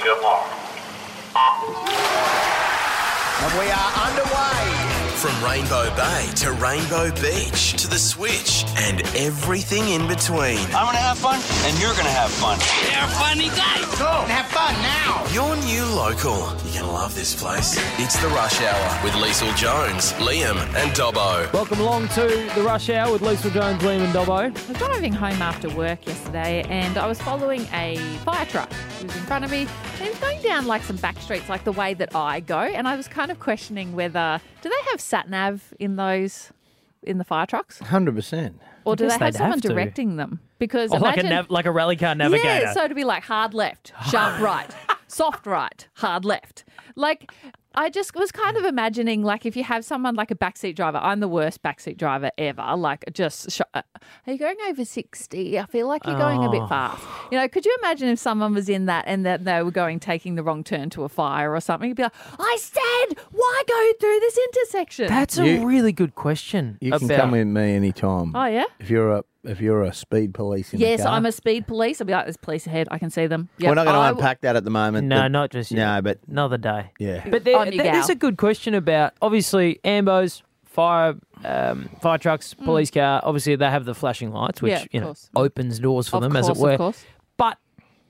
your mark. And we are underway. From Rainbow Bay to Rainbow Beach to the Switch and everything in between. I'm going to have fun, and you're going to have fun. They're a funny day. Go and have fun now. Your new local. You're going to love this place. It's the Rush Hour with Liesl Jones, Liam and Dobbo. Welcome along to the Rush Hour with Liesl Jones, Liam and Dobbo. I was driving home after work yesterday and I was following a fire truck. It was in front of me and it was going down like some back streets like the way that I go, and I was kind of questioning whether, do they have sat-nav in those, in the fire trucks? 100%. Or do they guess have they'd someone have to. directing them? Because Oh, imagine... like a rally car navigator. Yeah, so to be like hard left, sharp right, soft right, hard left. Like, I just was kind of imagining, like, if you have someone like a backseat driver. I'm the worst backseat driver ever. Like, are you going over 60? I feel like you're going a bit fast. You know, could you imagine if someone was in that and that they were taking the wrong turn to a fire or something? You'd be like, I said, why go through this intersection? That's a really good question. You can come with me anytime. Oh, yeah? If you're a speed police in the Yes, car. I'm a speed police. I'll be like, there's police ahead. I can see them. Yep. We're not going to unpack that at the moment. No, but- not just yet. No, but Another day. yeah. But On your there's gal. a good question about, obviously, Ambos, fire trucks, police car, obviously they have the flashing lights, which Yeah, of course. opens doors for Of them, course, as it were. Of course. But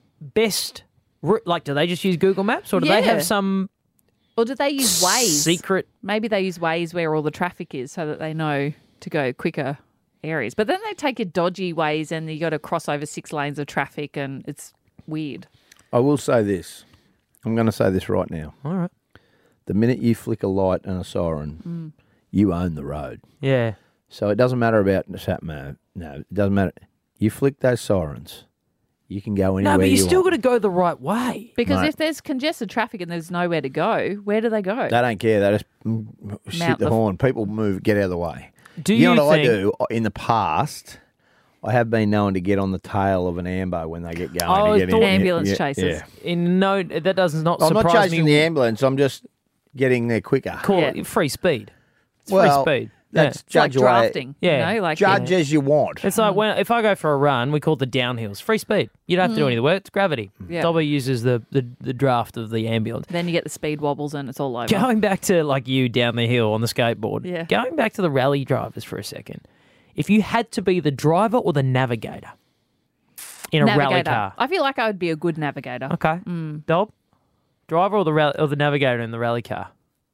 best, like, do they just use Google Maps or do they Yeah. have some Or do they use Waze? secret? Maybe they use Waze where all the traffic is so that they know to go quicker areas. But then they take a dodgy Waze and you got to cross over 6 lanes of traffic and it's weird. I will say this. I'm going to say this right now. All right. The minute you flick a light and a siren, you own the road. Yeah. So it doesn't matter about sat-nav. No, it doesn't matter. You flick those sirens, you can go anywhere No, but you still got want. to go the right way. Because Mate. if there's congested traffic and there's nowhere to go, where do they go? They don't care. They just shit Mount the the- horn. People move, get out of the way. Do you know you what think- I do? In the past, I have been known to get on the tail of an ambo when they get going. Oh, to get in. ambulance Yeah, chasers. Yeah. That does not I'm not surprise chasing me. the ambulance. I'm just getting there quicker. Call Yeah. it free speed. It's Well, free speed. That's It's like judge away. drafting. Yeah. You know, like Judge as you want. It's like if I go for a run, we call it the downhills. Free speed. You don't have to do any of the work. It's gravity. Yeah. Dobby uses the draft of the ambulance. then you get the speed wobbles and it's all over. Going back to like you down the hill on the skateboard. Yeah. Going back to the rally drivers for a second. If you had to be the driver or the navigator in a rally Navigator. car. I feel like I would be a good navigator. Okay. Dob? Driver or the navigator in the rally car?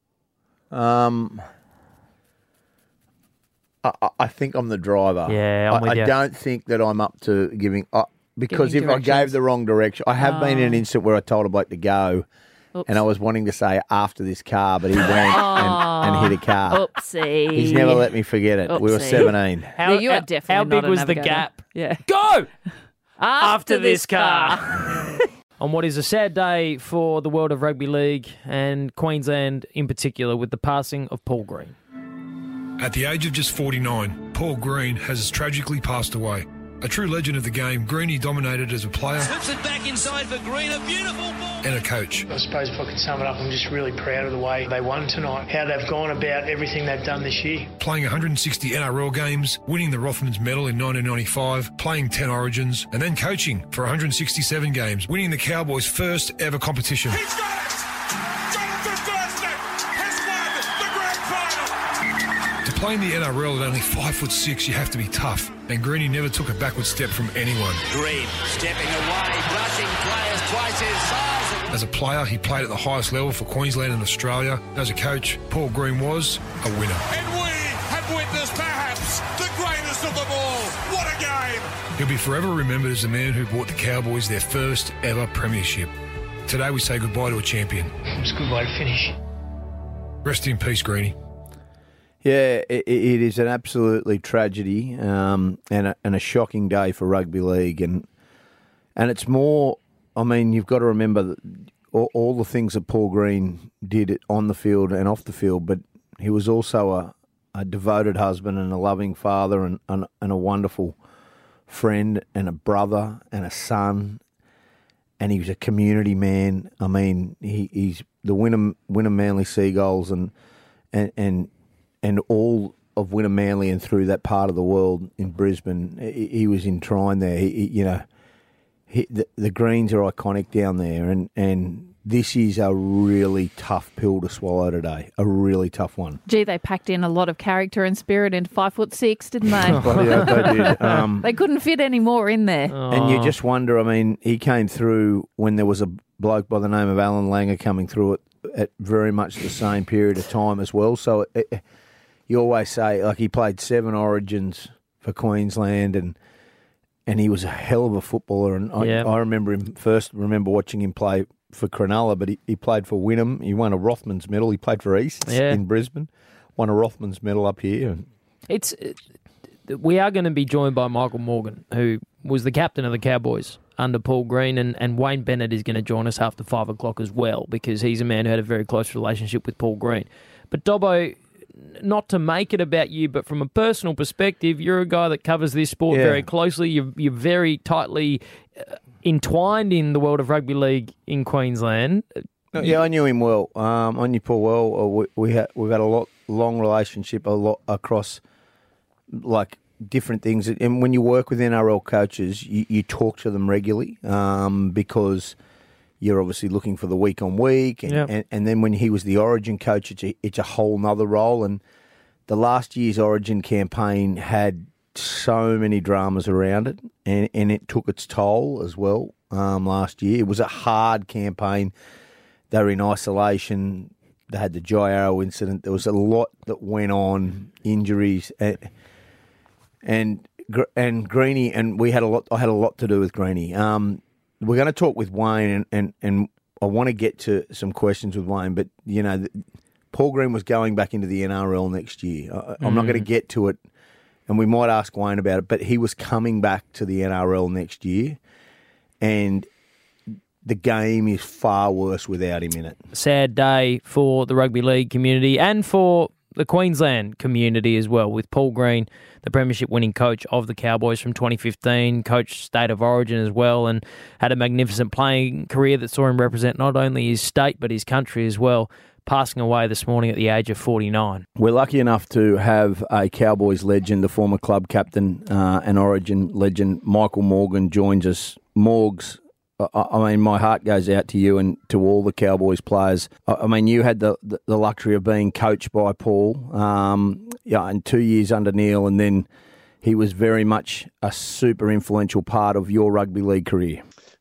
I think I'm the driver. Yeah, I'm with I you. don't think that I'm up to giving. Because Giving if I gave directions. the wrong direction, I have been in an instant where I told a bloke to go, Oops. and I was wanting to say after this car, but he went and hit a car. Oopsie. He's never let me forget it. We were Oopsie. 17. How, you are definitely how not big a was the navigator. gap? Yeah. Go! After this car. On what is a sad day for the world of rugby league and Queensland in particular with the passing of Paul Green. At the age of just 49, Paul Green has tragically passed away. A true legend of the game, Greenie dominated as a player Flips it back inside for Green. A beautiful ball. and a coach. I suppose if I could sum it up, I'm just really proud of the way they won tonight, how they've gone about everything they've done this year. Playing 160 NRL games, winning the Rothmans Medal in 1995, playing 10 Origins, and then coaching for 167 games, winning the Cowboys' first ever competition. He's got it! Jonathan Thurston has won the grand final! To play in the NRL at only 5'6", you have to be tough, and Greenie never took a backward step from anyone. Green stepping away, brushing players twice his size. As a player, he played at the highest level for Queensland and Australia. As a coach, Paul Green was a winner. And we have witnessed perhaps the greatest of them all. What a game! He'll be forever remembered as the man who brought the Cowboys their first ever premiership. Today we say goodbye to a champion. It's a good way to finish. Rest in peace, Greenie. Yeah, it is an absolutely tragedy and a shocking day for rugby league, and it's more. I mean, you've got to remember that all the things that Paul Green did on the field and off the field, but he was also a devoted husband and a loving father and a wonderful friend and a brother and a son, and he was a community man. I mean, he's the Wynnum Manly Seagulls and all of Wynnum Manly and through that part of the world in Brisbane, he was enshrined there. the greens are iconic down there, and this is a really tough pill to swallow today. A really tough one. Gee, they packed in a lot of character and spirit into 5'6", didn't they? Bloody hell, they did. They couldn't fit any more in there. And you just wonder, I mean, he came through when there was a bloke by the name of Alan Langer coming through at very much the same period of time as well. So you always say, like, he played 7 Origins for Queensland and he was a hell of a footballer. And I remember watching him play for Cronulla, but he played for Wynnum. He won a Rothmans medal. He played for East in Brisbane, won a Rothmans medal up here. We are going to be joined by Michael Morgan, who was the captain of the Cowboys under Paul Green, and Wayne Bennett is going to join us after 5 o'clock as well, because he's a man who had a very close relationship with Paul Green. But Dobbo, not to make it about you, but from a personal perspective, you're a guy that covers this sport very closely. You're very tightly entwined in the world of rugby league in Queensland. Yeah, I knew him well. I knew Paul well. We've had a long relationship, a lot across like different things. And when you work with NRL coaches, you talk to them regularly because you're obviously looking for the week on week. And then when he was the Origin coach, it's a whole nother role. And the last year's Origin campaign had so many dramas around it, and it took its toll as well last year. It was a hard campaign. They were in isolation. They had the Jai Arrow incident. There was a lot that went on, injuries, and Greenie, and we had a lot. I had a lot to do with Greenie. We're going to talk with Wayne, and I want to get to some questions with Wayne, but Paul Green was going back into the NRL next year. I'm not going to get to it. And we might ask Wayne about it, but he was coming back to the NRL next year, and the game is far worse without him in it. Sad day for the rugby league community and for the Queensland community as well, with Paul Green, the premiership winning coach of the Cowboys from 2015, coached State of Origin as well, and had a magnificent playing career that saw him represent not only his state but his country as well, passing away this morning at the age of 49. We're lucky enough to have a Cowboys legend, the former club captain and Origin legend, Michael Morgan, joins us. Morgs, I mean, my heart goes out to you and to all the Cowboys players. I mean, you had the luxury of being coached by Paul, and 2 years under Neil, and then he was very much a super influential part of your rugby league career.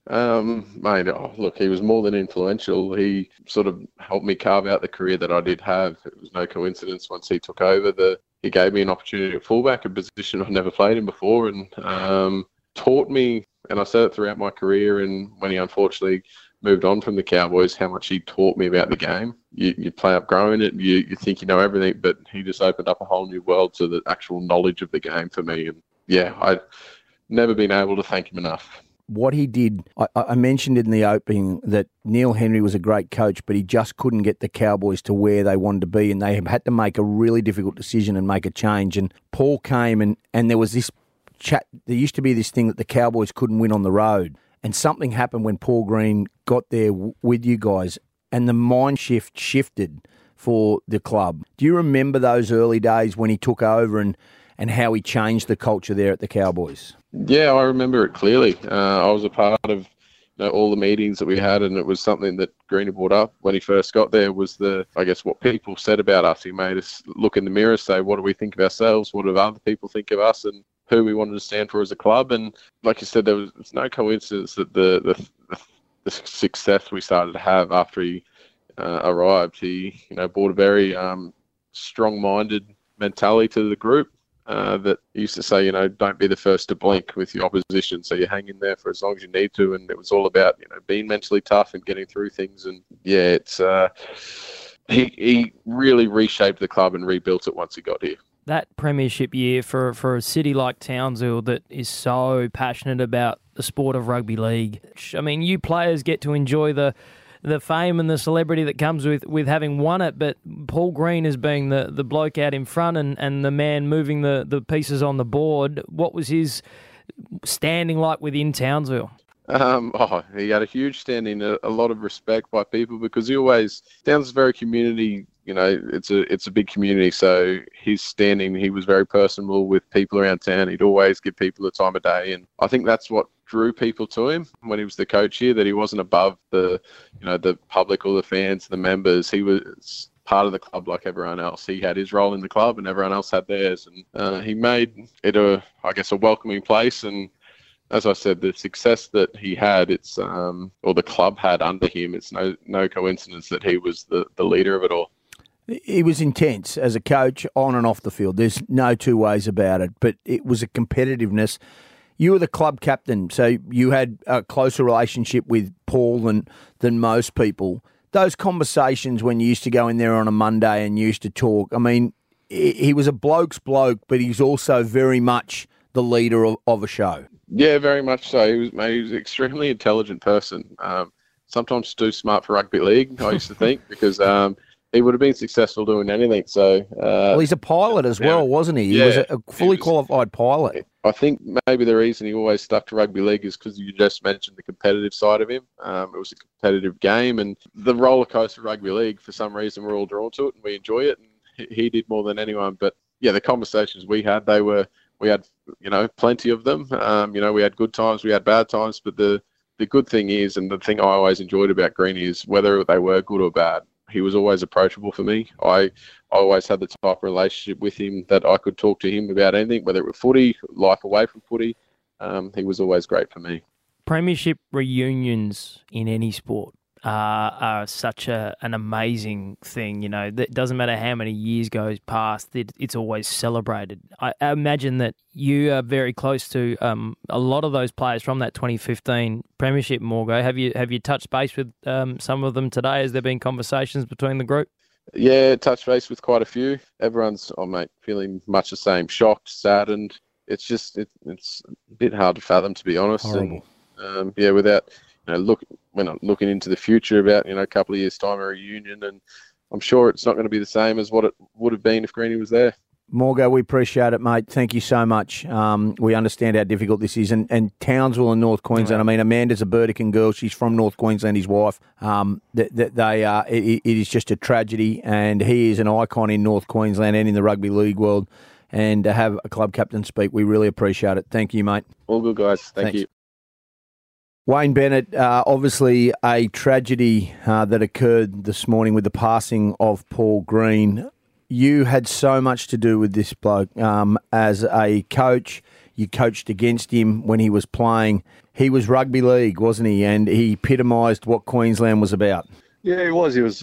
Mate, look, he was more than influential. He sort of helped me carve out the career that I did have. It was no coincidence once he took over he gave me an opportunity at fullback, a position I've never played in before, and taught me, and I said it throughout my career, and when he unfortunately moved on from the Cowboys, how much he taught me about the game. You play up growing it, you think you know everything, but he just opened up a whole new world to the actual knowledge of the game for me. And yeah, I've never been able to thank him enough. What he did, I mentioned in the opening that Neil Henry was a great coach, but he just couldn't get the Cowboys to where they wanted to be, and they had to make a really difficult decision and make a change. And Paul came, and there was this chat. There used to be this thing that the Cowboys couldn't win on the road, and something happened when Paul Green got there with you guys, and the mind shift shifted for the club. Do you remember those early days when he took over and how he changed the culture there at the Cowboys? Yeah, I remember it clearly. I was a part of all the meetings that we had, and it was something that Greenie brought up when he first got there was what people said about us. He made us look in the mirror, say, what do we think of ourselves? What do other people think of us? And who we wanted to stand for as a club. And like you said, it's no coincidence that the success we started to have after he arrived. He brought a very strong-minded mentality to the group. That he used to say, don't be the first to blink with your opposition. So you hang in there for as long as you need to. And it was all about, being mentally tough and getting through things. And yeah, he really reshaped the club and rebuilt it once he got here. That premiership year for a city like Townsville that is so passionate about the sport of rugby league. I mean, you players get to enjoy the fame and the celebrity that comes with having won it, but Paul Green as being the bloke out in front and the man moving the pieces on the board, what was his standing like within Townsville? He had a huge standing, a lot of respect by people because Townsville's very community. It's a big community, so his standing, he was very personable with people around town. He'd always give people the time of day, and I think that's what drew people to him when he was the coach here, that he wasn't above the public or the fans, the members. He was part of the club like everyone else. He had his role in the club and everyone else had theirs. And he made it a welcoming place. And as I said, the success that he had, or the club had under him, it's no coincidence that he was the leader of it all. He was intense as a coach on and off the field. There's no two ways about it. But it was a competitiveness. You were the club captain, so you had a closer relationship with Paul than most people. Those conversations when you used to go in there on a Monday and you used to talk, I mean, he was a bloke's bloke, but he's also very much the leader of a show. Yeah, very much so. He was an extremely intelligent person. Sometimes too smart for rugby league, I used to think, because he would have been successful doing anything. So, well, he's a pilot as well, wasn't he? He was a fully qualified pilot. I think maybe the reason he always stuck to rugby league is because you just mentioned the competitive side of him. It was a competitive game, and the roller coaster rugby league, for some reason, we're all drawn to it and we enjoy it. And he did more than anyone. But yeah, the conversations we had, we had plenty of them. We had good times, we had bad times, but the good thing is, and the thing I always enjoyed about Greeny is whether they were good or bad, he was always approachable for me. I always had the type of relationship with him that I could talk to him about anything, whether it was footy, life away from footy. He was always great for me. Premiership reunions in any sport are such an amazing thing. It doesn't matter how many years goes past, it's always celebrated. I imagine that you are very close to a lot of those players from that 2015 Premiership, Morgo. Have you touched base with some of them today? Has there been conversations between the group? Yeah, touched base with quite a few. Everyone's, feeling much the same, shocked, saddened. It's just it's a bit hard to fathom, to be honest. Horrible. And without we're not looking into the future about a couple of years' time a reunion, and I'm sure it's not going to be the same as what it would have been if Greeny was there. Morgo, we appreciate it, mate. Thank you so much. We understand how difficult this is. And Townsville and North Queensland, I mean, Amanda's a Burdekin girl. She's from North Queensland, his wife. It is just a tragedy, and he is an icon in North Queensland and in the rugby league world. And to have a club captain speak, we really appreciate it. Thank you, mate. All good, guys. Thanks. You. Wayne Bennett, obviously a tragedy that occurred this morning with the passing of Paul Green. You had so much to do with this bloke. As a coach, you coached against him when he was playing. He was rugby league, wasn't he? And he epitomised what Queensland was about. Yeah, he was. He was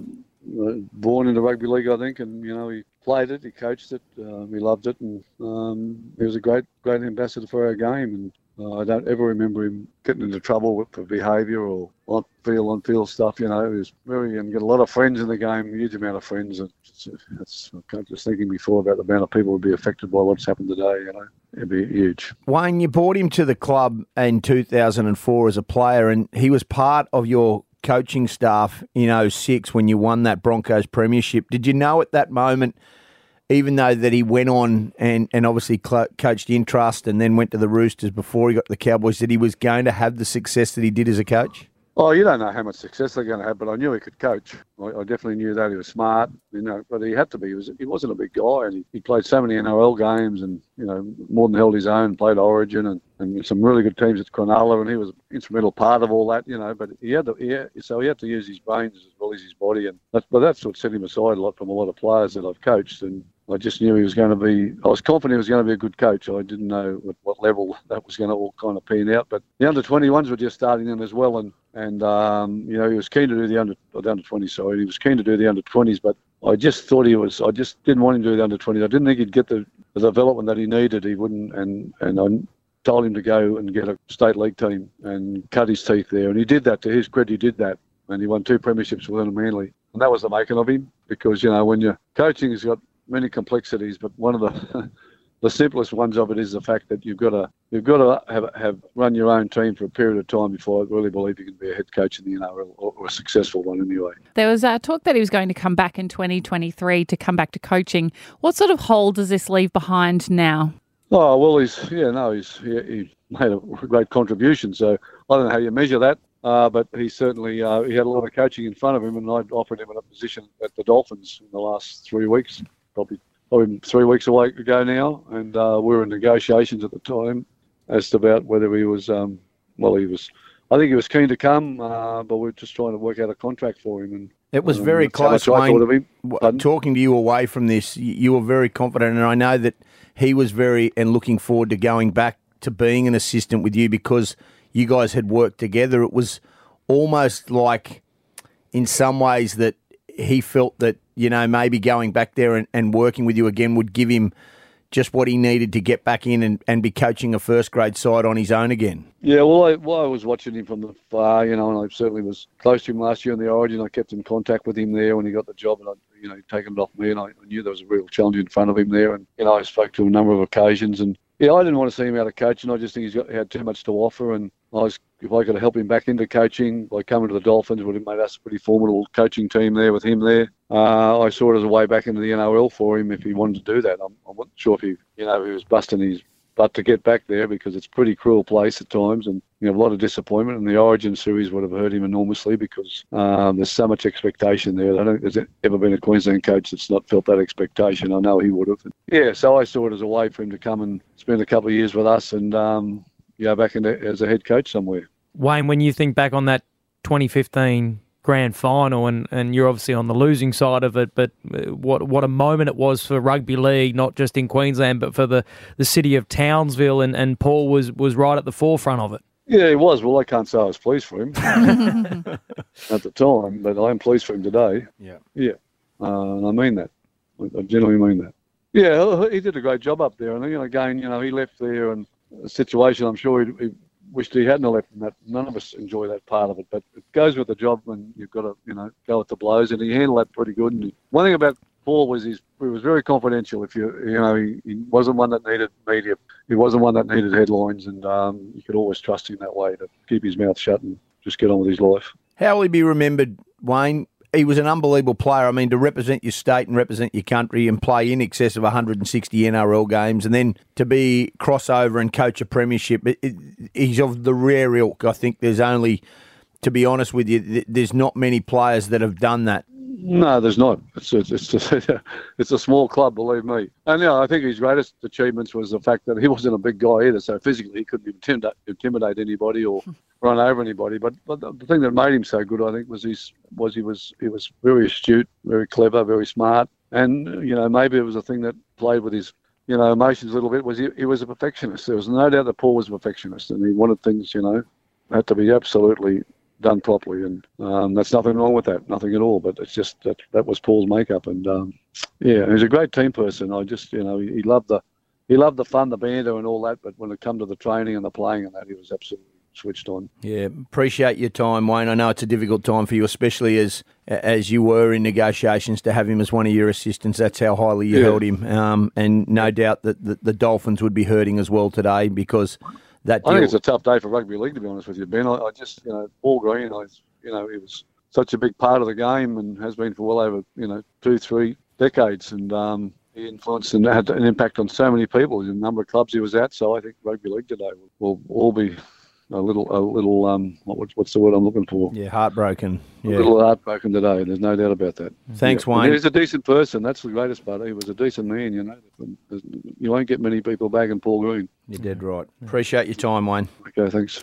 born into rugby league, I think, and he played it, he coached it, he loved it, and he was a great ambassador for our game. And I don't ever remember him getting into trouble for behaviour or on-field stuff. He was very, and got a lot of friends in the game, a huge amount of friends. And I can't just thinking before about the amount of people who would be affected by what's happened today. It'd be huge. Wayne, you brought him to the club in 2004 as a player, and he was part of your coaching staff in 2006 when you won that Broncos premiership. Did you know at that moment, even though that he went on and obviously coached in Trust and then went to the Roosters before he got to the Cowboys, that he was going to have the success that he did as a coach? Oh, you don't know how much success they're going to have, but I knew he could coach. I definitely knew that. He was smart, but he had to be. He wasn't a big guy, and he played so many NRL games and, more than held his own, played Origin and some really good teams at Cronulla, and he was an instrumental part of all that, but he had to use his brains as well as his body, and that's what set him aside a lot from a lot of players that I've coached. And I just knew he was going to be. I was confident he was going to be a good coach. I didn't know what level that was going to all kind of pan out. But the under-21s were just starting in as well, and he was keen to do the under-20s. Sorry, he was keen to do the under-20s, but I just thought he was. I just didn't want him to do the under-20s. I didn't think he'd get the development that he needed. He wouldn't, and I told him to go and get a state league team and cut his teeth there, and he did that. To his credit, he did that, and he won 2 premierships with them Manly, and that was the making of him. Because when you're coaching, has got many complexities, but one of the simplest ones of it is the fact that you've got to have run your own team for a period of time before I really believe you can be a head coach in the NRL, or a successful one anyway. There was talk that he was going to come back in 2023 to come back to coaching. What sort of hole does this leave behind now? Oh well, he made a great contribution. So I don't know how you measure that. But he certainly he had a lot of coaching in front of him, and I'd offered him a position at the Dolphins in the last 3 weeks, probably 3 weeks ago now, and we were in negotiations at the time. as to about whether he was, I think he was keen to come, but we're just trying to work out a contract for him. And it was very close, Wayne. Talking to you away from this, you were very confident, and I know that he was looking forward to going back to being an assistant with you because you guys had worked together. It was almost like, in some ways, that he felt that, maybe going back there and working with you again would give him just what he needed to get back in and be coaching a first-grade side on his own again. Yeah, well, I was watching him from the far, and I certainly was close to him last year in the Origin. I kept in contact with him there when he got the job, and he'd taken it off me, and I knew there was a real challenge in front of him there. And I spoke to him a number of occasions, and I didn't want to see him out of coaching. I just think he had too much to offer, and if I could help him back into coaching by coming to the Dolphins, would have made us a pretty formidable coaching team there with him there. I saw it as a way back into the NRL for him if he wanted to do that. I wasn't sure if he was busting his butt to get back there because it's a pretty cruel place at times, and a lot of disappointment. And the Origin series would have hurt him enormously because there's so much expectation there. I don't think there's ever been a Queensland coach that's not felt that expectation. I know he would have. So I saw it as a way for him to come and spend a couple of years with us and go back as a head coach somewhere. Wayne, when you think back on that 2015 grand final, and you're obviously on the losing side of it, but what a moment it was for rugby league, not just in Queensland, but for the city of Townsville, and Paul was right at the forefront of it. Yeah, he was. Well, I can't say I was pleased for him at the time, but I am pleased for him today. Yeah. And I mean that. I genuinely mean that. Yeah, he did a great job up there. And, again, he left there and a situation I'm sure he wished he hadn't left, and that none of us enjoy that part of it. But it goes with the job when you've got to, go with the blows, and he handled that pretty good. And one thing about Paul was he was very confidential. If he wasn't one that needed media, he wasn't one that needed headlines, and you could always trust him that way to keep his mouth shut and just get on with his life. How will he be remembered, Wayne? He was an unbelievable player. I mean, to represent your state and represent your country and play in excess of 160 NRL games, and then to be crossover and coach a premiership, he's of the rare ilk. I think there's only, to be honest with you, there's not many players that have done that. No, there's not. It's a small club, believe me. And I think his greatest achievements was the fact that he wasn't a big guy either, so physically he couldn't intimidate anybody or run over anybody. But the thing that made him so good, I think, was he was very astute, very clever, very smart, and maybe it was a thing that played with his emotions a little bit. Was he was a perfectionist. There was no doubt that Paul was a perfectionist, and he wanted things had to be absolutely done properly, and that's nothing wrong with that, nothing at all. But it's just that was Paul's makeup, and he's a great team person. I just he loved the fun, the banter, and all that. But when it come to the training and the playing and that, he was absolutely switched on. Yeah, appreciate your time, Wayne. I know it's a difficult time for you, especially as you were in negotiations to have him as one of your assistants. That's how highly you held him, and no doubt that the Dolphins would be hurting as well today because. I think it's a tough day for rugby league, to be honest with you, Ben. I just, Paul Green, he was such a big part of the game and has been for well over, 2-3 decades. And he influenced and had an impact on so many people in the number of clubs he was at. So I think rugby league today will all be a little, what's the word I'm looking for? Yeah, heartbroken. Yeah. A little heartbroken today. There's no doubt about that. Thanks, Wayne. He's a decent person. That's the greatest part. He was a decent man, You won't get many people back in Paul Green. You're dead right. Appreciate your time, Wayne. Okay, thanks.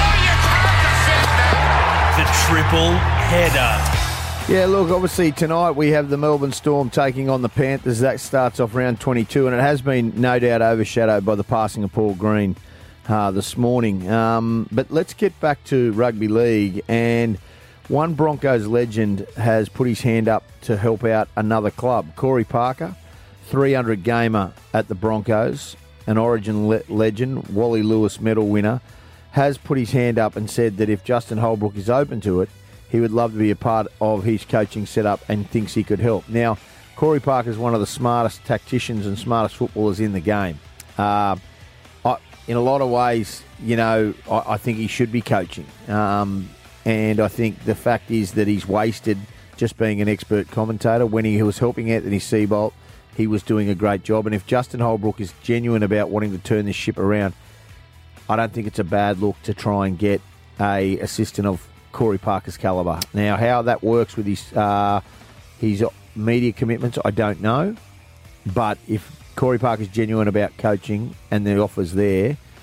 The triple header. Yeah, look, obviously tonight we have the Melbourne Storm taking on the Panthers. That starts off round 22, and it has been no doubt overshadowed by the passing of Paul Green this morning. But let's get back to rugby league, and one Broncos legend has put his hand up to help out another club. Corey Parker, 300 gamer at the Broncos, an Origin legend, Wally Lewis medal winner, has put his hand up and said that if Justin Holbrook is open to it, he would love to be a part of his coaching setup and thinks he could help. Now, Corey Parker is one of the smartest tacticians and smartest footballers in the game. In a lot of ways, I think he should be coaching. And I think the fact is that he's wasted just being an expert commentator. When he was helping Anthony Seibold, he was doing a great job. And if Justin Holbrook is genuine about wanting to turn this ship around, I don't think it's a bad look to try and get a assistant of Corey Parker's calibre. Now, how that works with his media commitments, I don't know. But if Corey Parker's genuine about coaching and the offer's there,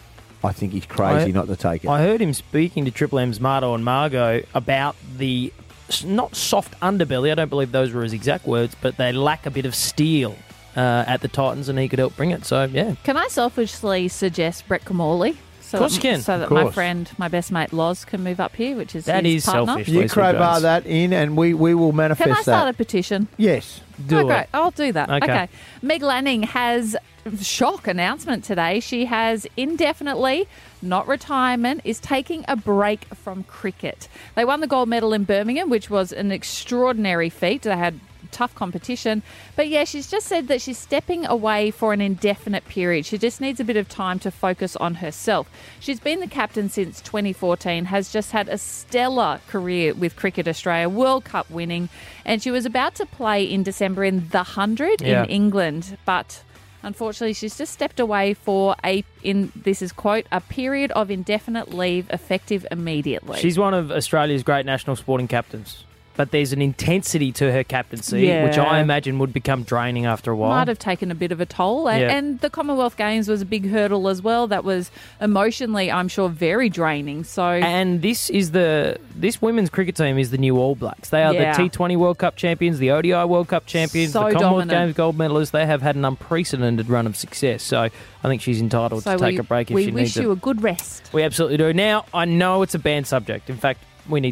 I think he's crazy not to take it. I heard him speaking to Triple M's Marto and Margot about the not soft underbelly. I don't believe those were his exact words, but they lack a bit of steel at the Titans, and he could help bring it. So, yeah. Can I selfishly suggest Brett Kamali? Of course you can. So that my friend, my best mate Loz, can move up here, which is that his is partner. selfish. You crowbar that in, and we will manifest that. Can I start a petition? Yes. Do it. Great. I'll do that. Okay. Meg Lanning has shock announcement today. She has indefinitely, not retirement, is taking a break from cricket. They won the gold medal in Birmingham, which was an extraordinary feat. They had tough competition. But yeah, she's just said that she's stepping away for an indefinite period. She just needs a bit of time to focus on herself. She's been the captain since 2014, has just had a stellar career with Cricket Australia, World Cup winning, and she was about to play in December in the 100 in England, but unfortunately, she's just stepped away for this is quote, a period of indefinite leave effective immediately. She's one of Australia's great national sporting captains. But there's an intensity to her captaincy, which I imagine would become draining after a while. Might have taken a bit of a toll. And the Commonwealth Games was a big hurdle as well. That was emotionally, I'm sure, very draining. So, and this women's cricket team is the new All Blacks. They are the T20 World Cup champions, the ODI World Cup champions, the Commonwealth Games gold medalists. They have had an unprecedented run of success. So I think she's entitled to take a break if she needs it. We wish you a good rest. We absolutely do. Now, I know it's a banned subject. In fact,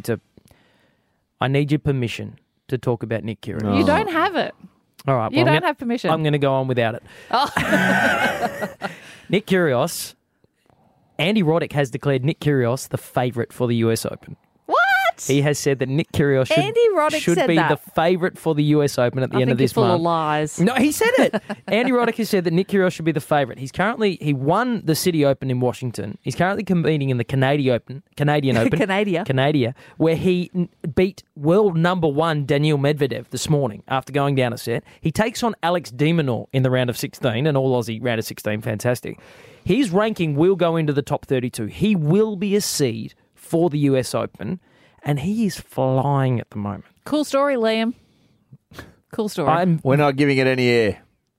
I need your permission to talk about Nick Kyrgios. You don't have it. All right. You don't have permission. I'm going to go on without it. Oh. Nick Kyrgios, Andy Roddick has declared Nick Kyrgios the favourite for the US Open. What? He has said that Nick Kyrgios should be the favourite for the US Open at the end of this month. I think you're full of lies. No, he said it. Andy Roddick has said that Nick Kyrgios should be the favourite. He won the City Open in Washington. He's currently competing in the Canadian Open, Canada, where he beat world number one Daniil Medvedev this morning after going down a set. He takes on Alex de Minaur in the round of 16, an all-Aussie round of 16, fantastic. His ranking will go into the top 32. He will be a seed for the US Open. And he is flying at the moment. Cool story, Liam. Cool story. We're not giving it any air.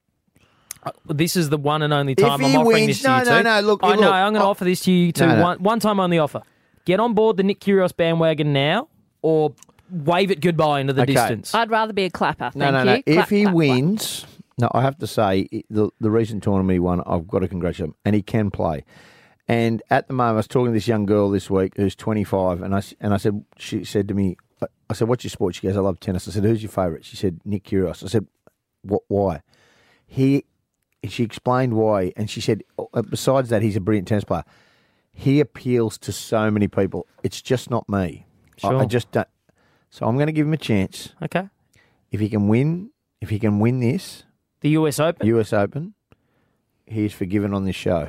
This is the one and only time I'm offering this to you two. No, look. I'm going to offer this to you two. One time only offer. Get on board the Nick Kyrgios bandwagon now or wave it goodbye into the distance. I'd rather be a clapper. Thank you. No. If he wins, I have to say, the recent tournament he won, I've got to congratulate him. And he can play. And at the moment, I was talking to this young girl this week who's 25, and I said, she said to me, I said, what's your sport? She goes, I love tennis. I said, who's your favourite? She said, Nick Kyrgios. I said, what? Why? She explained why, and she said, besides that, he's a brilliant tennis player. He appeals to so many people. It's just not me. Sure. I just don't. So I'm going to give him a chance. Okay. If he can win this, the US Open, he's forgiven on this show.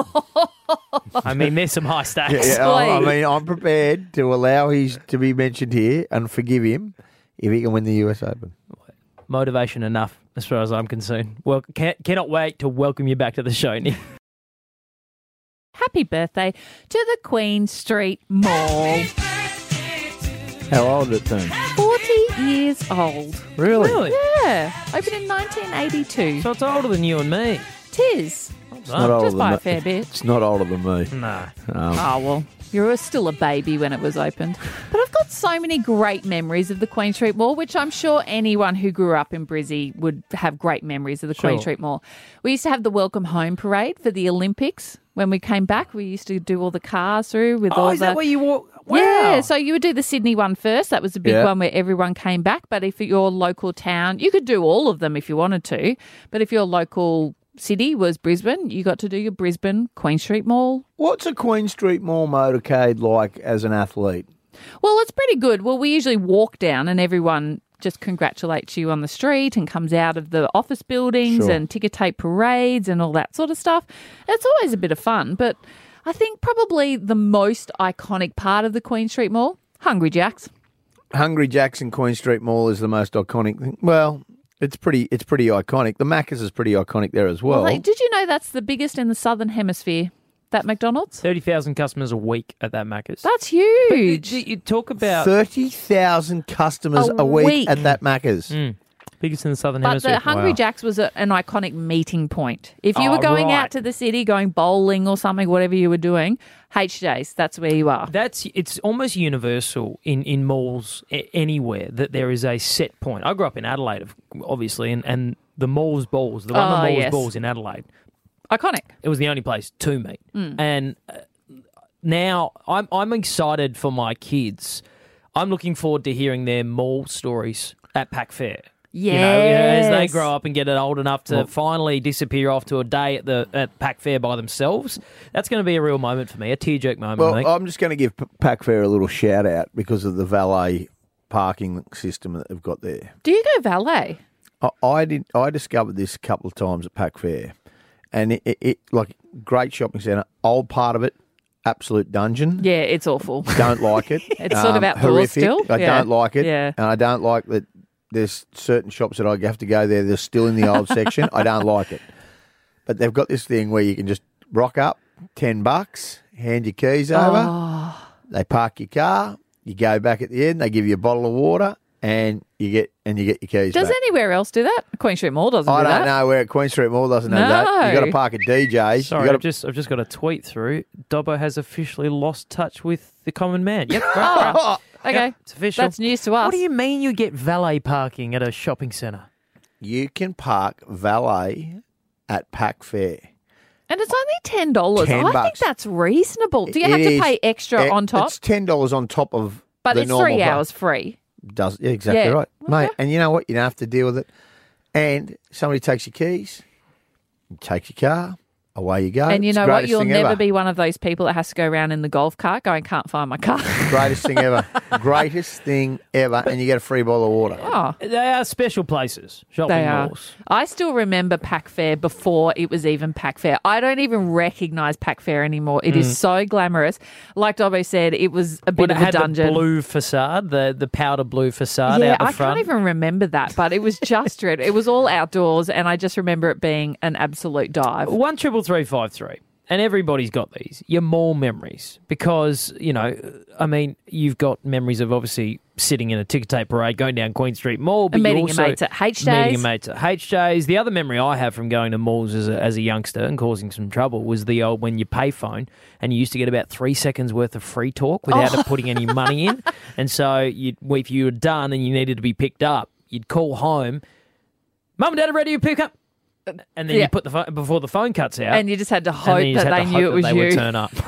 I mean, there's some high stakes. I mean, I'm prepared to allow to be mentioned here and forgive him if he can win the US Open. Motivation enough, as far as I'm concerned. Well, cannot wait to welcome you back to the show, Nick. Happy birthday to the Queen Street Mall. How old did it turn? 40 years old. Really? Yeah. Opened in 1982. So it's older than you and me. Tis. It's not older just by than a fair bit. It's not older than me. No. Oh, well, you were still a baby when it was opened. But I've got so many great memories of the Queen Street Mall, which I'm sure anyone who grew up in Brizzy would have great memories of the Queen Street Mall. We used to have the Welcome Home Parade for the Olympics. When we came back, we used to do all the cars through with all is that where you walk? Wow. Yeah, so you would do the Sydney one first. That was a big one where everyone came back. But if your local town, you could do all of them if you wanted to. But if your local city was Brisbane, you got to do your Brisbane Queen Street Mall. What's a Queen Street Mall motorcade like as an athlete? Well, it's pretty good. Well, we usually walk down and everyone just congratulates you on the street and comes out of the office buildings and ticker tape parades and all that sort of stuff. It's always a bit of fun, but I think probably the most iconic part of the Queen Street Mall, Hungry Jack's. Hungry Jack's in Queen Street Mall is the most iconic thing. Well, it's pretty iconic. The Macca's is pretty iconic there as well. Did you know that's the biggest in the Southern Hemisphere? That McDonald's? 30,000 customers a week at that Macca's. That's huge. You talk about 30,000 customers a week at that Macca's. Biggest in the Southern But Hemisphere. the Hungry Wow. Jack's was an iconic meeting point. If you Oh, were going right. out to the city, going bowling or something, whatever you were doing, HJ's, that's where you are. It's almost universal in malls anywhere that there is a set point. I grew up in Adelaide, obviously, and the Malls Balls, the one the Malls yes. Balls in Adelaide, Iconic. it was the only place to meet. Mm. And now I'm excited for my kids. I'm looking forward to hearing their mall stories at Pac Fair. You know, as they Yes. grow up and get old enough to finally disappear off to a day at Pac Fair by themselves, that's going to be a real moment for me, a tear-jerk moment. I Well, think. I'm just going to give Pac Fair a little shout out because of the valet parking system that they've got there. Do you go valet? I discovered this a couple of times at Pac Fair, and it like great shopping centre, old part of it, absolute dungeon. Yeah, it's awful. Don't like it. It's sort of outdoors horrific. still. I Yeah. don't like it. Yeah. And I don't like that there's certain shops that I have to go there, they're still in the old section. I don't like it. But they've got this thing where you can just rock up, $10, hand your keys over, Oh. they park your car, you go back at the end, they give you a bottle of water, and you get your keys Does back. anywhere else do that? Queen Street Mall doesn't I do don't that. know where Queen Street Mall doesn't have that. No. You've got to park at DJ's. Sorry, you I've just got a tweet through. Dobbo has officially lost touch with the common man. Yep, Oh, okay. Yep, it's official. That's news to us. What do you mean you get valet parking at a shopping centre? You can park valet at Pac Fair. And it's only $10. I think $10. that's reasonable. Do you have It to is- pay extra on top? It's $10 on top of But the it's normal 3 price. hours free. Does yeah, exactly Yeah. right, mate. And you know what? You don't have to deal with it. And somebody takes your keys, you take your car, away you go. And you It's know the what? greatest You'll thing never ever. be one of those people that has to go around in the golf cart going, can't find my car. Greatest thing ever. Greatest thing ever. And you get a free bottle of water. Oh, They are special places, shopping they are. malls. I still remember Pac Fair before it was even Pac Fair. I don't even recognise Pac Fair anymore. It is so glamorous. Like Dobbo said, it was a bit When it of a had dungeon. the blue facade, the powder blue facade Yeah, out the I front. can't even remember that, but it was just dreadful. It was all outdoors, and I just remember it being an absolute dive. 13353. And everybody's got these, your mall memories, because, you know, I mean, you've got memories of obviously sitting in a ticker tape parade, going down Queen Street Mall, but And meeting you your also mates at HJ's. meeting your mates at HJ's. The other memory I have from going to malls as a youngster and causing some trouble was the old when you pay phone and you used to get about 3 seconds worth of free talk without putting any money in. And so if you were done and you needed to be picked up, you'd call home, Mum and Dad are ready to pick up. And then Yeah. you put the phone before the phone cuts out. And you just had to And hope then you just that had they to knew hope it was that they you. would turn up.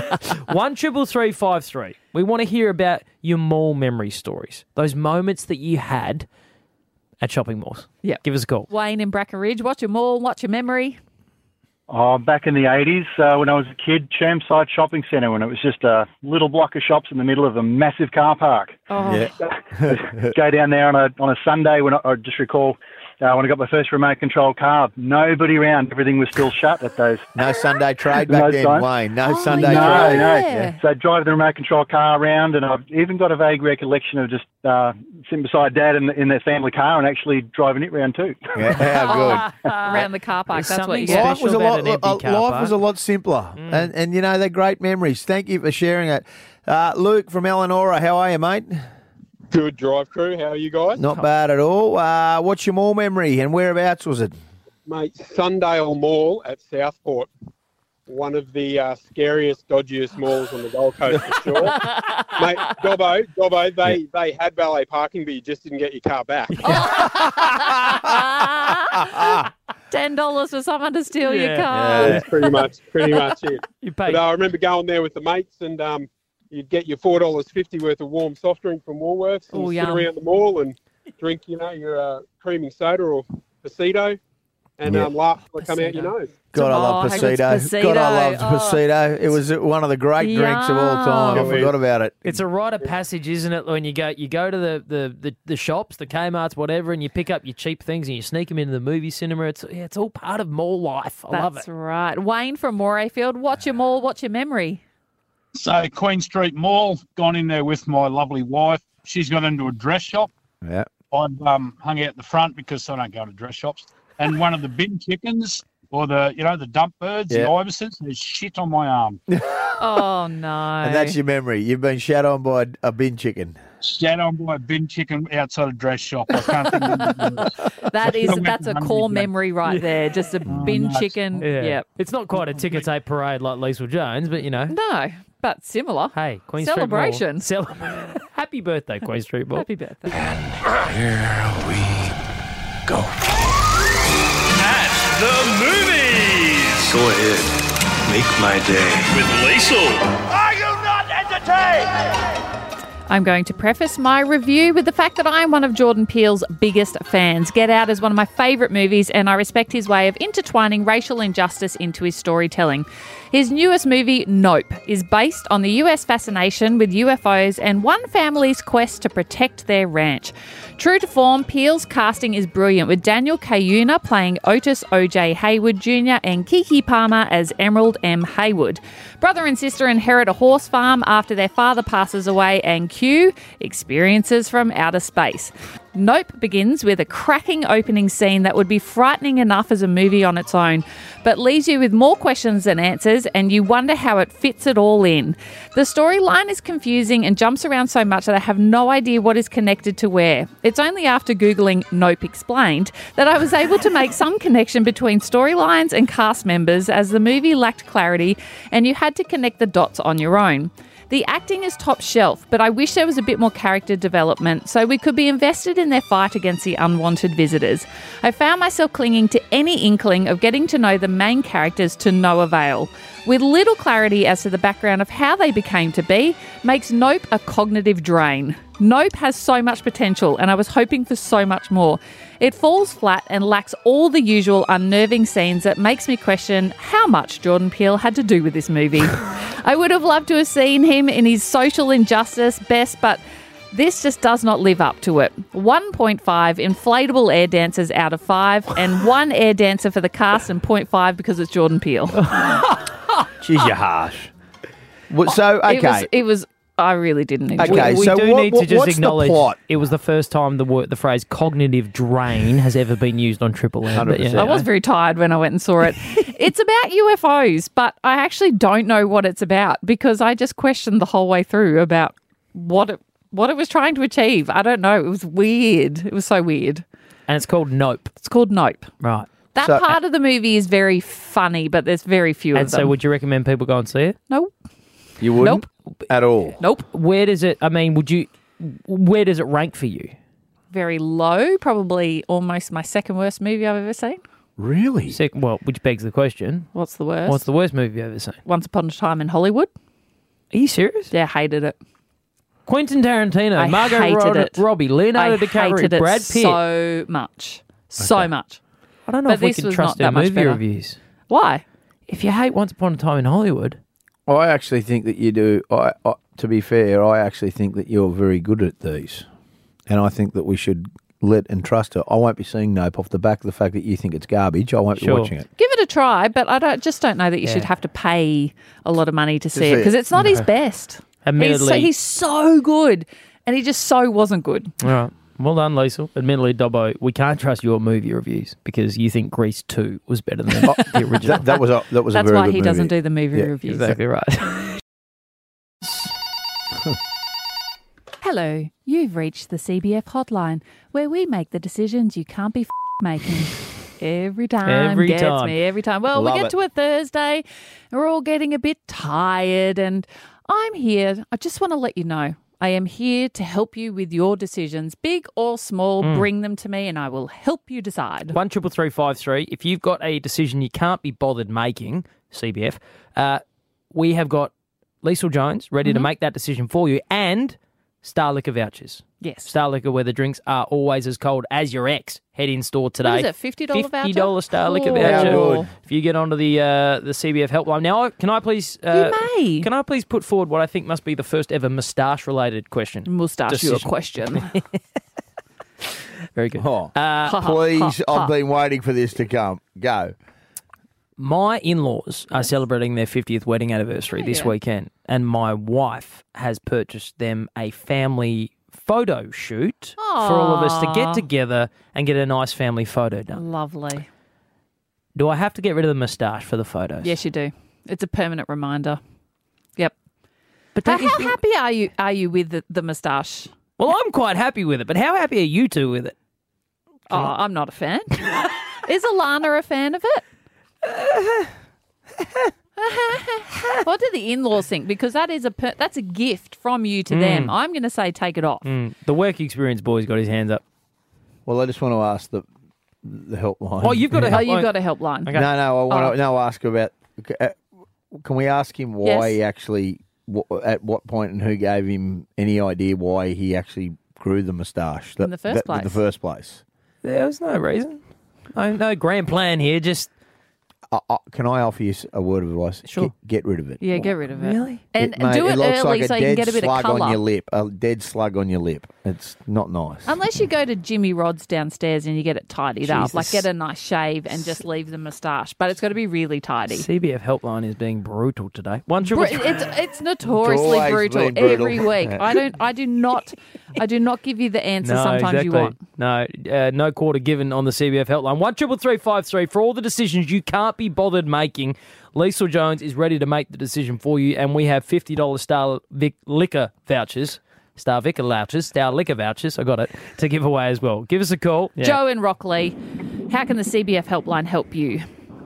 13353. We want to hear about your mall memory stories. Those moments that you had at shopping malls. Yep. Give us a call. Wayne in Brackenridge, what's your mall? What's your memory? Oh, back in the 80s, when I was a kid, Chermside Shopping Centre, when it was just a little block of shops in the middle of a massive car park. Oh, Yeah. Go down there on a Sunday when I just recall when I got my first remote control car, nobody around, everything was still shut at those. No Sunday trade back Those then, times. Wayne. No Oh, Sunday yeah. trade. No. Yeah. So I'd drive the remote control car around, and I've even got a vague recollection of just sitting beside Dad in their family car and actually driving it round too. Yeah, how good. around the car park. There's That's what you something get. special about an empty car life park. was a lot simpler, and you know they're great memories. Thank you for sharing it, Luke from Eleonora. How are you, mate? Good drive crew. How are you guys? Not bad at all. What's your mall memory and whereabouts was it? Mate, Sundale Mall at Southport. One of the scariest, dodgiest malls on the Gold Coast for sure. Mate, Dobbo, they had valet parking, but you just didn't get your car back. $10 for someone to steal your Yeah. car. That's pretty much it. You paid. But I remember going there with the mates, and you'd get your $4.50 worth of warm soft drink from Woolworths and Oh, sit yum. around the mall and drink, your creaming soda or Pasito and Yeah. laugh till they come out your nose. God, I love Oh, how good's Pasito. God, I loved Pasito? Oh. Pasito. It was one of the great drinks of all time. I Yum. forgot about it. It's a rite of passage, isn't it? When you go to the shops, the Kmart's, whatever, and you pick up your cheap things and you sneak them into the movie cinema. It's all part of mall life. I love That's it. right. Wayne from Morayfield, what's your mall? What's your memory? So Queen Street Mall, gone in there with my lovely wife. She's got into a dress shop. Yeah. I've hung out the front because I don't go to dress shops. And one of the bin chickens, or the dump birds, the Yeah. ibises, there's shit on my arm. Oh, no. And that's your memory. You've been shat on by a bin chicken. shat on by a bin chicken outside a dress shop. I can't think of That's a core memory right there. Just a bin chicken. Yeah. It's not quite a ticker tape parade like Liesl Jones, but, you know. No, but similar. Hey, Queen Celebration. Street Mall. Happy birthday, Queen Street Mall. Happy birthday. Here we go. At the movies. Go ahead. Make my day. With Liesl. Are you not entertained? I'm going to preface my review with the fact that I'm one of Jordan Peele's biggest fans. Get Out is one of my favourite movies, and I respect his way of intertwining racial injustice into his storytelling. His newest movie, Nope, is based on the US fascination with UFOs and one family's quest to protect their ranch. True to form, Peele's casting is brilliant, with Daniel Cayuna playing Otis O.J. Hayward Jr. and Keke Palmer as Emerald M. Hayward. Brother and sister inherit a horse farm after their father passes away, and cue experiences from outer space. Nope begins with a cracking opening scene that would be frightening enough as a movie on its own, but leaves you with more questions than answers, and you wonder how it fits it all in. The storyline is confusing and jumps around so much that I have no idea what is connected to where. It's only after Googling Nope Explained that I was able to make some connection between storylines and cast members, as the movie lacked clarity and you had to connect the dots on your own. The acting is top shelf, but I wish there was a bit more character development so we could be invested in their fight against the unwanted visitors. I found myself clinging to any inkling of getting to know the main characters to no avail. With little clarity as to the background of how they became to be, makes Nope a cognitive drain. Nope has so much potential, and I was hoping for so much more. It falls flat and lacks all the usual unnerving scenes that makes me question how much Jordan Peele had to do with this movie. I would have loved to have seen him in his social injustice best, but this just does not live up to it. 1.5 inflatable air dancers out of 5, and 1 air dancer for the cast, and 0.5 because it's Jordan Peele. Jeez, you're harsh. So, okay. It was I really didn't enjoy Okay, it. We so do what- need to just what's the acknowledge plot? it was the first time the phrase cognitive drain has ever been used on Triple M. But, I was very tired when I went and saw it. It's about UFOs, but I actually don't know what it's about because I just questioned the whole way through about what it was trying to achieve. I don't know. It was weird. It was so weird. And it's called Nope. It's called Nope. Right. That part of the movie is very funny, but there's very few And of them. so would you recommend people go and see it? Nope. You wouldn't? At all? Nope. Where does it rank for you? Very low, probably almost my second worst movie I've ever seen. Really? Well, which begs the question. What's the worst? What's the worst movie you've ever seen? Once Upon a Time in Hollywood. Are you serious? Yeah, hated it. Quentin Tarantino, I Margot hated it. Robbie, Leonardo I DiCaprio, hated it Brad Pitt. so much. So much. I don't know But if we this can was trust not our that much movie better. reviews. Why? If you hate Once Upon a Time in Hollywood. I actually think that you do. To be fair, I actually think that you're very good at these. And I think that we should let and trust her. I won't be seeing Nope off the back of the fact that you think it's garbage. I won't be watching it. Give it a try, but I just don't know that you should have to pay a lot of money to see it because it's not his best. Admittedly- He's so good, and he just so wasn't good. All right. Well done, Liesl. Admittedly, Dobbo, we can't trust your movie reviews because you think Grease 2 was better than the original. That was a That's very why good he doesn't movie. do the movie Yeah, reviews. Exactly right. Hello, you've reached the CBF hotline, where we make the decisions you can't be making. Every time Every gets time. me, every time. Well, Love we get it. to a Thursday, and we're all getting a bit tired, and I'm here. I just want to let you know, I am here to help you with your decisions, big or small. Bring them to me, and I will help you decide. 133353. If you've got a decision you can't be bothered making, CBF, we have got Liesl Jones ready to make that decision for you, and Star Liquor vouchers. Yes. Star Liquor, where the drinks are always as cold as your ex. Head in store today. What is it, $50 voucher? $50 Star Liquor Oh. voucher. Good. If you get onto the CBF helpline. Now, can I please... You may. Can I please put forward what I think must be the first ever moustache-related question? Moustache you a Decision. question. Very good. Oh, please, I've been waiting for this to come. Go. My in-laws are celebrating their 50th wedding anniversary this weekend, and my wife has purchased them a family photo shoot for all of us to get Aw. together and get a nice family photo done. Lovely. Do I have to get rid of the moustache for the photos? Yes, you do. It's a permanent reminder. Yep. But How don't you think- happy are you with the moustache Well, I'm quite happy with it, but how happy are you two with it? Oh, I'm not a fan. Is Alana a fan of it? What do the in-laws think? Because that is that's a gift from you to them. I'm going to say take it off. The work experience boy's got his hands up. Well, I just want to ask the helpline. Oh, you've got a helpline. Oh, you've got a helpline. Okay. No, I want to ask about. Can we ask him why he actually, at what point, and who gave him any idea why he actually grew the moustache in the first place? In the first place. There was no reason. No grand plan here. Just can I offer you a word of advice? Sure. Get rid of it. Yeah, get rid of it. Really? And Mate, do it looks early like so you can get a bit of slug on colour. your lip. A dead slug on your lip. It's not nice. Unless you go to Jimmy Rod's downstairs and you get it tidied up, Jesus. like get a nice shave and just leave the moustache. But it's got to be really tidy. CBF helpline is being brutal today. It's notoriously Always brutal been brutal. every week. I do not give you the answer sometimes you want. No, no quarter given on the CBF helpline. 133353 for all the decisions you can't be bothered making. Liesl Jones is ready to make the decision for you, and we have $50 Star Liquor vouchers. Star Liquor vouchers, I got it, to give away as well. Give us a call. Yeah. Joe in Rockley, how can the CBF helpline help you? Hey,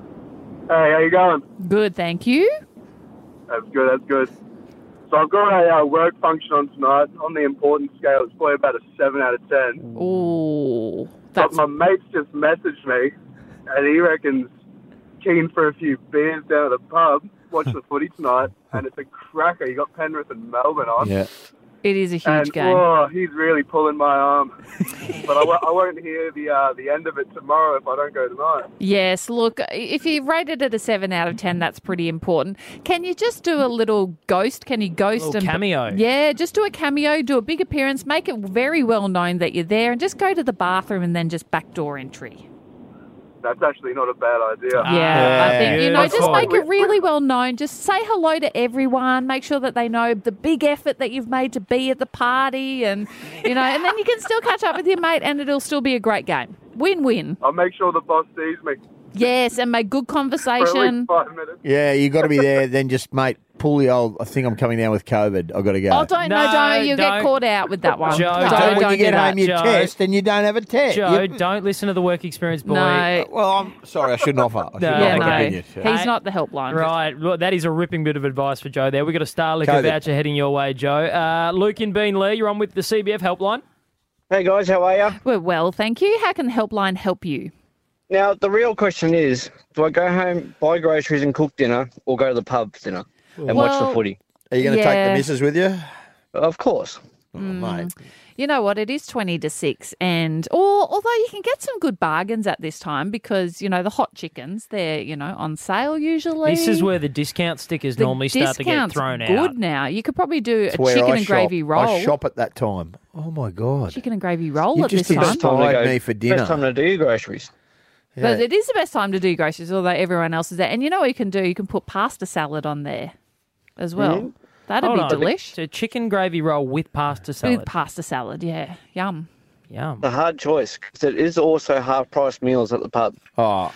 how you going? Good, thank you. That's good. So I've got a work function on tonight. On the importance scale, it's probably about a 7 out of 10. Ooh. But my mate's just messaged me, and he reckons keen for a few beers down at the pub, watch the footy tonight, and it's a cracker. You got Penrith and Melbourne on. Yeah. It is a huge game. Oh, he's really pulling my arm. But I won't hear the end of it tomorrow if I don't go tonight. Yes, look, if you rated it a 7 out of 10, that's pretty important. Can you just do a little ghost? Can you ghost a cameo? Yeah, just do a cameo, do a big appearance, make it very well known that you're there, and just go to the bathroom and then just backdoor entry. That's actually not a bad idea. Yeah, I think, that's just fine. make it really well known. Just say hello to everyone. Make sure that they know the big effort that you've made to be at the party, and and then you can still catch up with your mate, and it'll still be a great game. Win-win. I'll make sure the boss sees me. Yes, and make good For at conversation. least 5 minutes. Yeah, you got to be there. Then just, mate, pull the old. I think I'm coming down with COVID. I've got to go. Oh, don't. You'll get caught out with that one. Joe, when you get do home, that. you Joe. test, and you don't have a test. Joe, don't listen to the work experience boy. No. Well, I'm sorry. I shouldn't offer. I shouldn't Yeah, offer no. opinion. He's not the helpline. Right, look, that is a ripping bit of advice for Joe there. We've got a Star Liquor COVID. voucher heading your way, Joe. Luke in Bean Lee, you're on with the CBF helpline. Hey guys, how are you? We're well, thank you. How can the helpline help you? Now, the real question is, do I go home, buy groceries and cook dinner, or go to the pub for dinner and watch the footy? Are you going to take the missus with you? Of course. Oh, mate. You know what? It is 20 to 6, and although you can get some good bargains at this time because the hot chickens they're on sale usually. This is where the discount stickers The normally start to get discount's thrown out. good now. You could probably do It's a where chicken I and shop. gravy roll. I shop at that time. Oh my god! Chicken and gravy roll You at just this time. inspired me for dinner. Best time to do your groceries. But it is the best time to do groceries, although everyone else is there. And you know what you can do? You can put pasta salad on there as well. Mm-hmm. That'd Hold be on. delish. So chicken gravy roll with pasta salad. With pasta salad, yeah. Yum. Yum. The hard choice, because it is also half-price meals at the pub. Oh,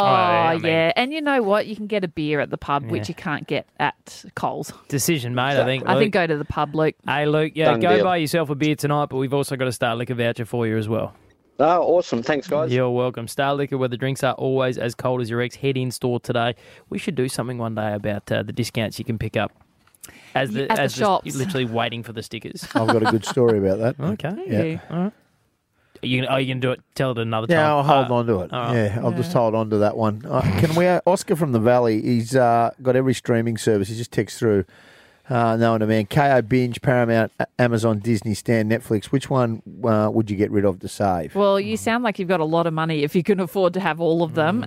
Yeah. And you know what? You can get a beer at the pub, which you can't get at Coles. Decision made, I think. I Luke. think go to the pub, Luke. Hey, Luke, Done go deal. buy yourself a beer tonight, but we've also got a Star Liquor voucher for you as well. Oh, awesome. Thanks, guys. You're welcome. Star Liquor, where the drinks are always as cold as your ex. Head in store today. We should do something one day about the discounts you can pick up. As the shops. You're literally waiting for the stickers. I've got a good story about that. Okay. Yeah. All right. Are you going to do it? Tell it another time. Yeah, I'll hold on to it. all right. Yeah, I'll just hold on to that one. Can we? Oscar from the Valley. He's got every streaming service. He just texts through. Knowing a man. KO Binge, Paramount, Amazon, Disney, Stan, Netflix. Which one would you get rid of to save? Well, you sound like you've got a lot of money if you can afford to have all of them.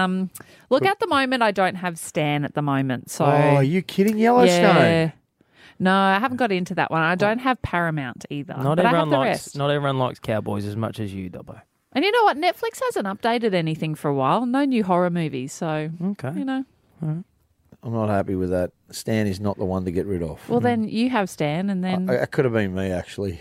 Look, at the moment, I don't have Stan at the moment. So, are you kidding? Yellowstone. Yeah. No, I haven't got into that one. I don't have Paramount either. Not but I have everyone the likes. rest. Not everyone likes Cowboys as much as you, Dobbo. And you know what? Netflix hasn't updated anything for a while. No new horror movies. So, Okay. I'm not happy with that. Stan is not the one to get rid of. well, then you have Stan, and then It could have been me, actually.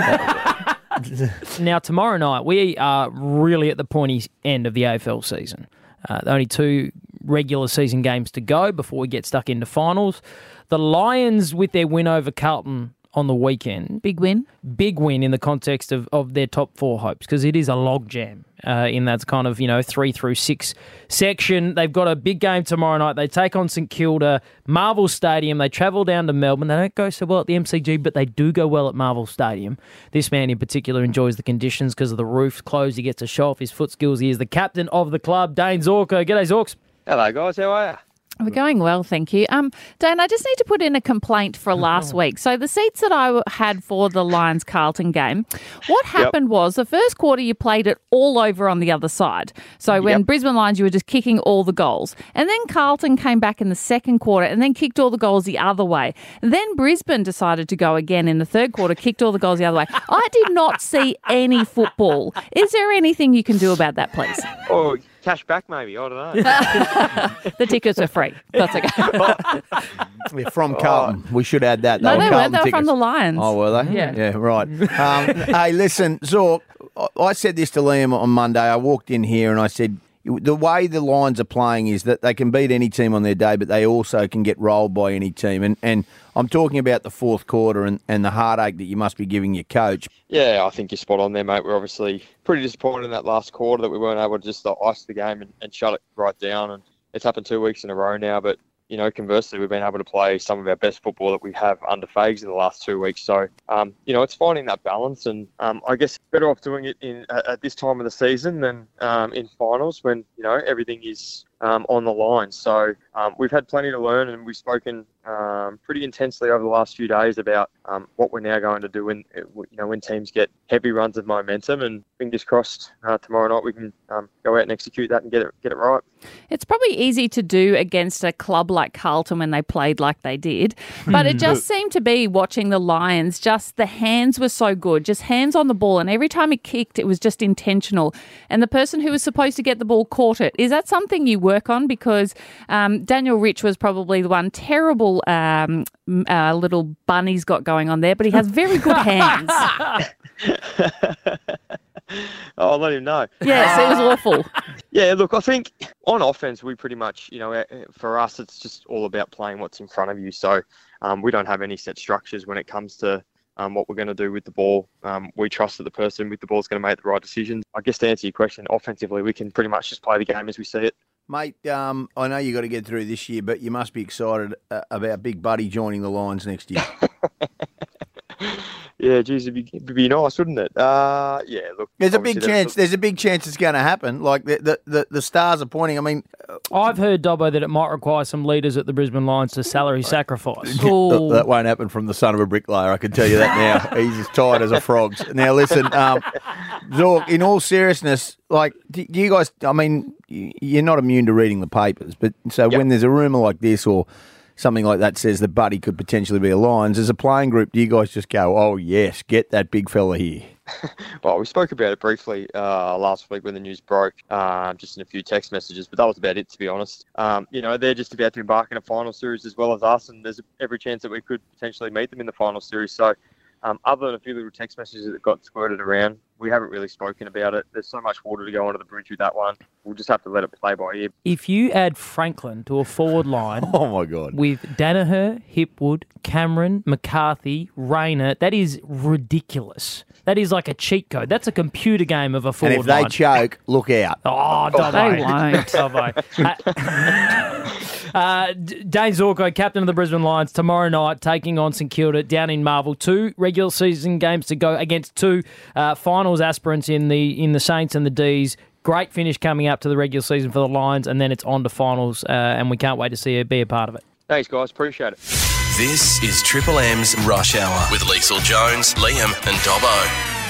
Now, tomorrow night, we are really at the pointy end of the AFL season. Only 2 regular season games to go before we get stuck into finals. The Lions, with their win over Carlton on the weekend. Big win. Big win in the context of their top 4 hopes, because it is a logjam in that kind of 3 through 6 section. They've got a big game tomorrow night. They take on St Kilda, Marvel Stadium. They travel down to Melbourne. They don't go so well at the MCG, but they do go well at Marvel Stadium. This man in particular enjoys the conditions because of the roof closed. He gets a show off his foot skills. He is the captain of the club, Dane Zorko. G'day, Zorks. Hello, guys. How are you? We're going well, thank you. Dan, I just need to put in a complaint for last week. So the seats that I had for the Lions-Carlton game, what happened was the first quarter you played it all over on the other side. So when Brisbane Lions, you were just kicking all the goals. And then Carlton came back in the second quarter and then kicked all the goals the other way. Then Brisbane decided to go again in the third quarter, kicked all the goals the other way. I did not see any football. Is there anything you can do about that, please? Oh, cash back maybe, I don't know. The tickets are free. That's okay. We're from Carlton. We should add that. No, they weren't. Carlton They were tickets. from the Lions. Oh, were they? Yeah. Yeah, right. Hey, listen, Zork, I said this to Liam on Monday. I walked in here and I said, the way the Lions are playing is that they can beat any team on their day, but they also can get rolled by any team. And I'm talking about the fourth quarter and the heartache that you must be giving your coach. Yeah, I think you're spot on there, mate. We're obviously pretty disappointed in that last quarter that we weren't able to just ice the game and shut it right down. And it's happened 2 weeks in a row now, but conversely, we've been able to play some of our best football that we have under Fags in the last 2 weeks. So, it's finding that balance, and I guess better off doing it at this time of the season than in finals when everything is on the line. So we've had plenty to learn, and we've spoken pretty intensely over the last few days about what we're now going to do when teams get heavy runs of momentum. And fingers crossed, tomorrow night we can go out and execute that and get it right. It's probably easy to do against a club like Carlton when they played like they did, but it just seemed to be watching the Lions, just the hands were so good, just hands on the ball, and every time he kicked, it was just intentional. And the person who was supposed to get the ball caught it. Is that something you work on? Because Daniel Rich was probably the one terrible little bun he's got going on there, but he has very good hands. I'll let him know. Yes, it was awful. Yeah, look, I think on offense, we pretty much, for us, it's just all about playing what's in front of you. So we don't have any set structures when it comes to what we're going to do with the ball. We trust that the person with the ball is going to make the right decisions. I guess to answer your question, offensively, we can pretty much just play the game as we see it. Mate, I know you got to get through this year, but you must be excited about Big Buddy joining the Lions next year. Yeah, geez, it'd be nice, wouldn't it? Yeah, look. There's a big chance. There's a big chance it's going to happen. Like the stars are pointing. I mean, I've heard, Dobbo, that it might require some leaders at the Brisbane Lions to salary sacrifice. that won't happen from the son of a bricklayer. I can tell you that now. He's as tight as a frog's. Now listen, Zork. In all seriousness, like, do you guys? I mean, you're not immune to reading the papers, but so when there's a rumor like this or something like that says that Buddy could potentially be a Lions, as a playing group, do you guys just go, oh, yes, get that big fella here? Well, we spoke about it briefly last week when the news broke, just in a few text messages, but that was about it, to be honest. They're just about to embark in a final series as well as us, and there's every chance that we could potentially meet them in the final series. So other than a few little text messages that got squirted around, we haven't really spoken about it. There's so much water to go under the bridge with that one. We'll just have to let it play by ear. If you add Franklin to a forward line, oh my God, with Danaher, Hipwood, Cameron, McCarthy, Rayner, that is ridiculous. That is like a cheat code. That's a computer game of a forward line. And if they choke, look out. Oh, Dobbo. They won't. Dobbo. Dane Zorko, captain of the Brisbane Lions, tomorrow night taking on St Kilda down in Marvel. 2 regular season games to go against 2 finals aspirants in the Saints and the D's. Great finish coming up to the regular season for the Lions, and then it's on to finals, and we can't wait to see you be a part of it. Thanks, guys. Appreciate it. This is Triple M's Rush Hour with Liesl Jones, Liam and Dobbo.